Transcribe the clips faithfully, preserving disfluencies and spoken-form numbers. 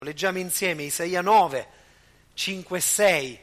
Leggiamo insieme Isaia nove, cinque e sei.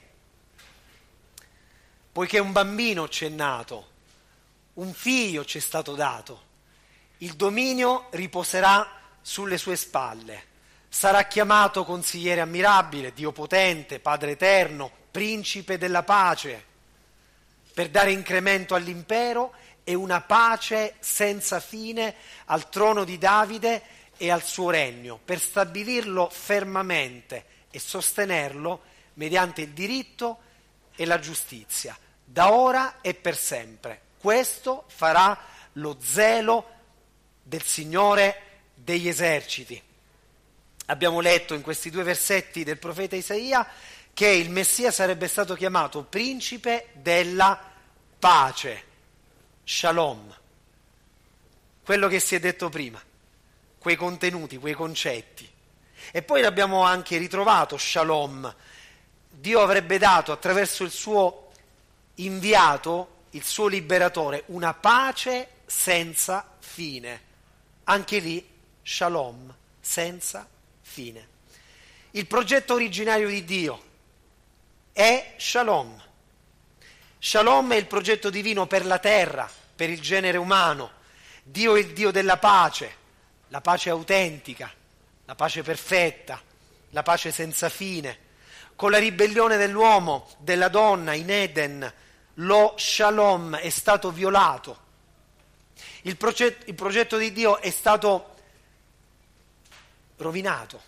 Poiché un bambino ci è nato, un figlio ci è stato dato, il dominio riposerà sulle sue spalle. Sarà chiamato consigliere ammirabile, Dio potente, Padre eterno, principe della pace, per dare incremento all'impero e una pace senza fine al trono di Davide e al suo regno, per stabilirlo fermamente e sostenerlo mediante il diritto e la giustizia, da ora e per sempre. Questo farà lo zelo del Signore degli eserciti. Abbiamo letto in questi due versetti del profeta Isaia che il Messia sarebbe stato chiamato principe della pace, Shalom, quello che si è detto prima, quei contenuti, quei concetti. E poi l'abbiamo anche ritrovato, Shalom. Dio avrebbe dato attraverso il suo inviato, il suo liberatore, una pace senza fine. Anche lì, Shalom, senza fine. Il progetto originario di Dio è Shalom. Shalom è il progetto divino per la terra, per il genere umano. Dio è il Dio della pace, la pace autentica, la pace perfetta, la pace senza fine. Con la ribellione dell'uomo, della donna in Eden, lo Shalom è stato violato. Il progetto, il progetto di Dio è stato rovinato.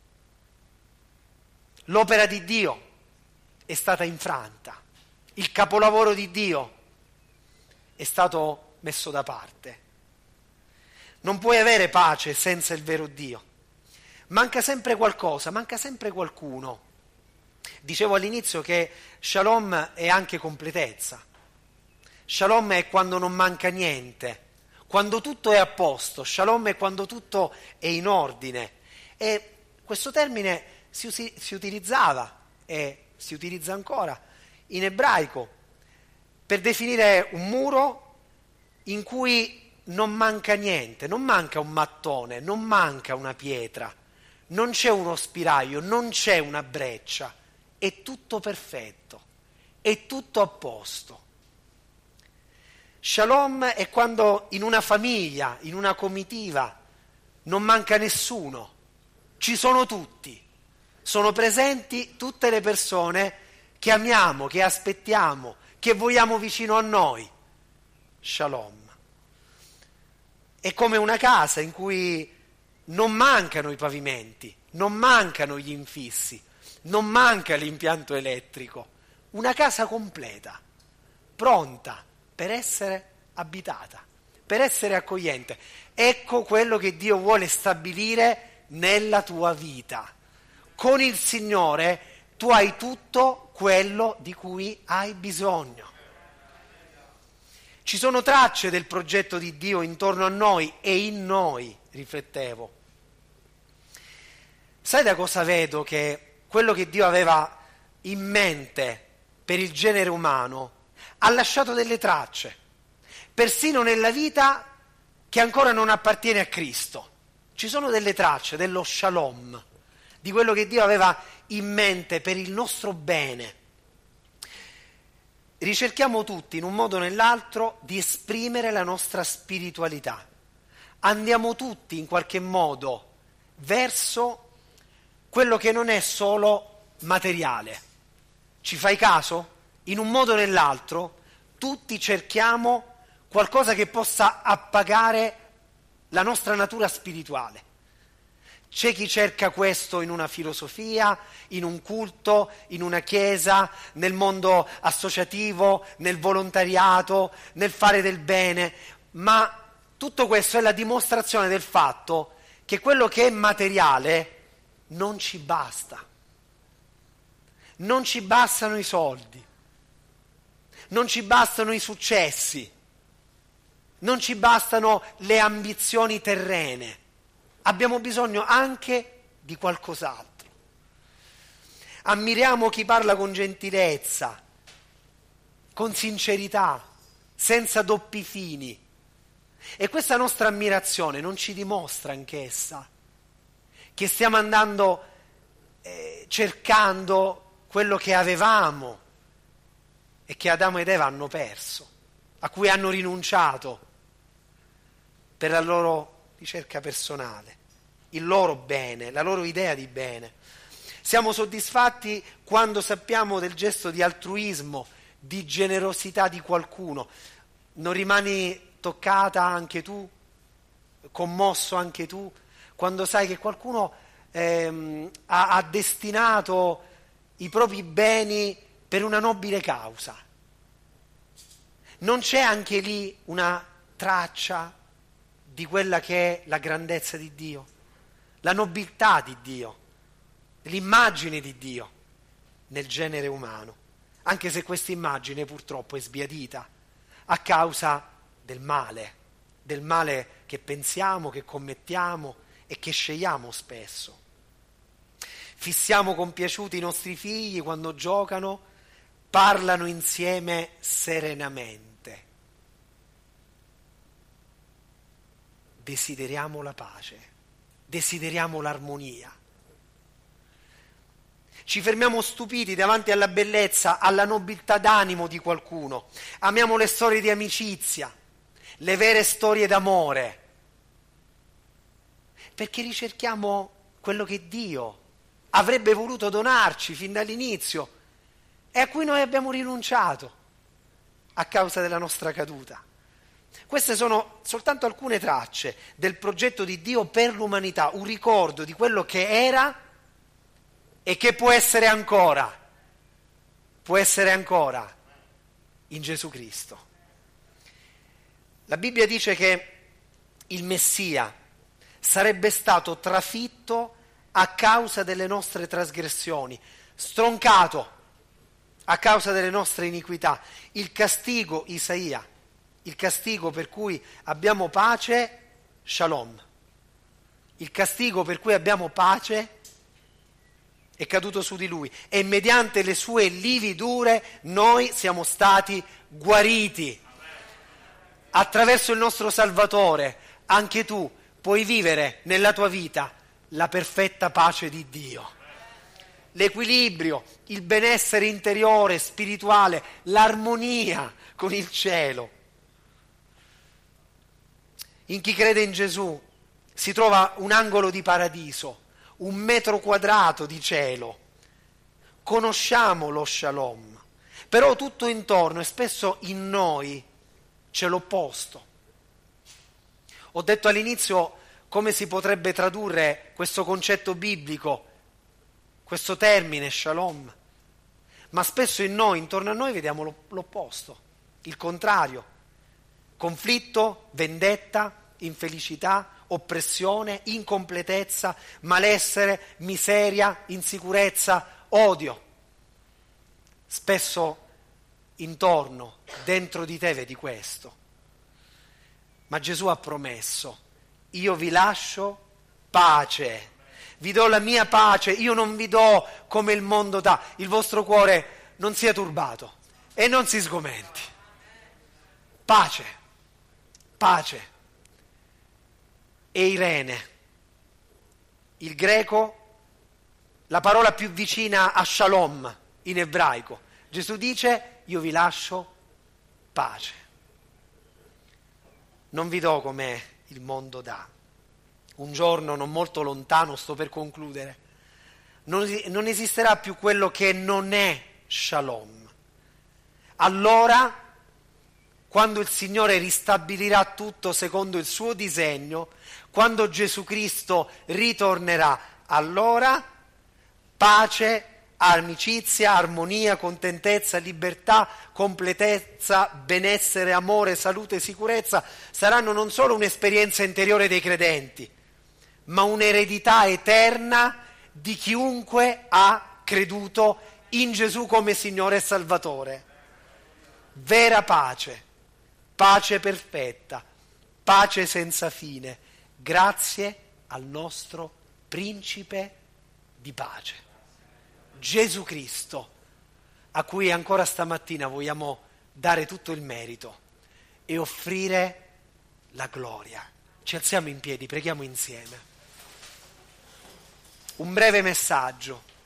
L'opera di Dio è stata infranta. Il capolavoro di Dio è stato messo da parte. Non puoi avere pace senza il vero Dio. Manca sempre qualcosa, manca sempre qualcuno. Dicevo all'inizio che Shalom è anche completezza. Shalom è quando non manca niente, quando tutto è a posto. Shalom è quando tutto è in ordine. E questo termine si, usi, si utilizzava e si utilizza ancora in ebraico per definire un muro in cui non manca niente, non manca un mattone, non manca una pietra, non c'è uno spiraglio, non c'è una breccia, è tutto perfetto, è tutto a posto. Shalom è quando in una famiglia, in una comitiva, non manca nessuno, ci sono tutti, sono presenti tutte le persone che amiamo, che aspettiamo, che vogliamo vicino a noi. Shalom. È come una casa in cui non mancano i pavimenti, non mancano gli infissi, non manca l'impianto elettrico. Una casa completa, pronta per essere abitata, per essere accogliente. Ecco quello che Dio vuole stabilire nella tua vita. Con il Signore tu hai tutto quello di cui hai bisogno. Ci sono tracce del progetto di Dio intorno a noi e in noi, riflettevo. Sai da cosa vedo che quello che Dio aveva in mente per il genere umano ha lasciato delle tracce, persino nella vita che ancora non appartiene a Cristo. Ci sono delle tracce dello Shalom, di quello che Dio aveva in mente per il nostro bene. Ricerchiamo tutti, in un modo o nell'altro, di esprimere la nostra spiritualità. Andiamo tutti, in qualche modo, verso quello che non è solo materiale. Ci fai caso? In un modo o nell'altro, tutti cerchiamo qualcosa che possa appagare la nostra natura spirituale. C'è chi cerca questo in una filosofia, in un culto, in una chiesa, nel mondo associativo, nel volontariato, nel fare del bene, ma tutto questo è la dimostrazione del fatto che quello che è materiale non ci basta. Non ci bastano i soldi, non ci bastano i successi, non ci bastano le ambizioni terrene. Abbiamo bisogno anche di qualcos'altro. Ammiriamo chi parla con gentilezza, con sincerità, senza doppi fini. E questa nostra ammirazione non ci dimostra anch'essa che stiamo andando eh, cercando quello che avevamo e che Adamo ed Eva hanno perso, a cui hanno rinunciato per la loro ricerca personale, il loro bene, la loro idea di bene. Siamo soddisfatti quando sappiamo del gesto di altruismo, di generosità di qualcuno. Non rimani toccata anche tu, commosso anche tu, quando sai che qualcuno ehm, ha, ha destinato i propri beni per una nobile causa? Non c'è anche lì una traccia di quella che è la grandezza di Dio, la nobiltà di Dio, l'immagine di Dio nel genere umano, anche se questa immagine purtroppo è sbiadita a causa del male, del male che pensiamo, che commettiamo e che scegliamo spesso. Fissiamo compiaciuti i nostri figli quando giocano, parlano insieme serenamente. Desideriamo la pace, desideriamo l'armonia. Ci fermiamo stupiti davanti alla bellezza, alla nobiltà d'animo di qualcuno. Amiamo le storie di amicizia, le vere storie d'amore, perché ricerchiamo quello che Dio avrebbe voluto donarci fin dall'inizio e a cui noi abbiamo rinunciato a causa della nostra caduta. Queste sono soltanto alcune tracce del progetto di Dio per l'umanità, un ricordo di quello che era e che può essere ancora, può essere ancora in Gesù Cristo. La Bibbia dice che il Messia sarebbe stato trafitto a causa delle nostre trasgressioni, stroncato a causa delle nostre iniquità. Il castigo, Isaia, il castigo per cui abbiamo pace, shalom. Il castigo per cui abbiamo pace è caduto su di lui e mediante le sue lividure noi siamo stati guariti. Attraverso il nostro Salvatore anche tu puoi vivere nella tua vita la perfetta pace di Dio, l'equilibrio, il benessere interiore, spirituale, l'armonia con il cielo. In chi crede in Gesù si trova un angolo di paradiso, un metro quadrato di cielo. Conosciamo lo shalom, però tutto intorno e spesso in noi c'è l'opposto. Ho detto all'inizio come si potrebbe tradurre questo concetto biblico, questo termine shalom, ma spesso in noi, intorno a noi, vediamo l'opposto, il contrario: conflitto, vendetta, infelicità, oppressione, incompletezza, malessere, miseria, insicurezza, odio. Spesso intorno, dentro di te vedi questo. Ma Gesù ha promesso: io vi lascio pace, vi do la mia pace, io non vi do come il mondo dà. Il vostro cuore non sia turbato e non si sgomenti. Pace, pace. E Irene, il greco, la parola più vicina a shalom in ebraico. Gesù dice: io vi lascio pace. Non vi do come il mondo dà. Un giorno non molto lontano, sto per concludere, non, non esisterà più quello che non è shalom. Allora, quando il Signore ristabilirà tutto secondo il suo disegno, quando Gesù Cristo ritornerà, allora pace, amicizia, armonia, contentezza, libertà, completezza, benessere, amore, salute, sicurezza saranno non solo un'esperienza interiore dei credenti, ma un'eredità eterna di chiunque ha creduto in Gesù come Signore e Salvatore. Vera pace, pace perfetta, pace senza fine, grazie al nostro Principe di pace, Gesù Cristo, a cui ancora stamattina vogliamo dare tutto il merito e offrire la gloria. Ci alziamo in piedi, preghiamo insieme. Un breve messaggio.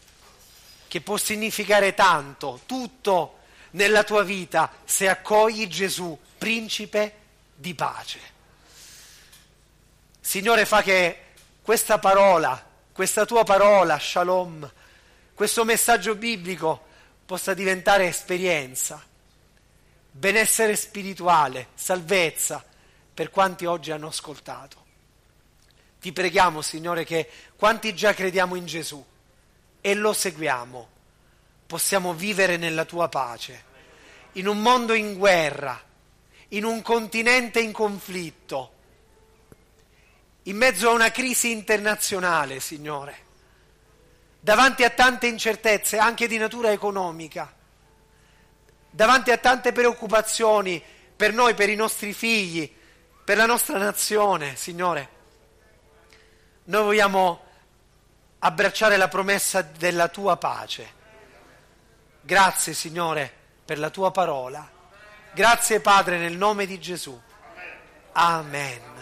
che può significare tanto, tutto nella tua vita, se accogli Gesù, principe di pace. Signore, fa che questa parola, questa tua parola, Shalom, questo messaggio biblico possa diventare esperienza, benessere spirituale, salvezza per quanti oggi hanno ascoltato. Ti preghiamo, Signore, che quanti già crediamo in Gesù e lo seguiamo, possiamo vivere nella tua pace, in un mondo in guerra, in un continente in conflitto, in mezzo a una crisi internazionale, Signore, davanti a tante incertezze, anche di natura economica, davanti a tante preoccupazioni per noi, per i nostri figli, per la nostra nazione, Signore. Noi vogliamo abbracciare la promessa della tua pace. Grazie, Signore, per la tua parola. Grazie, Padre, nel nome di Gesù. Amen.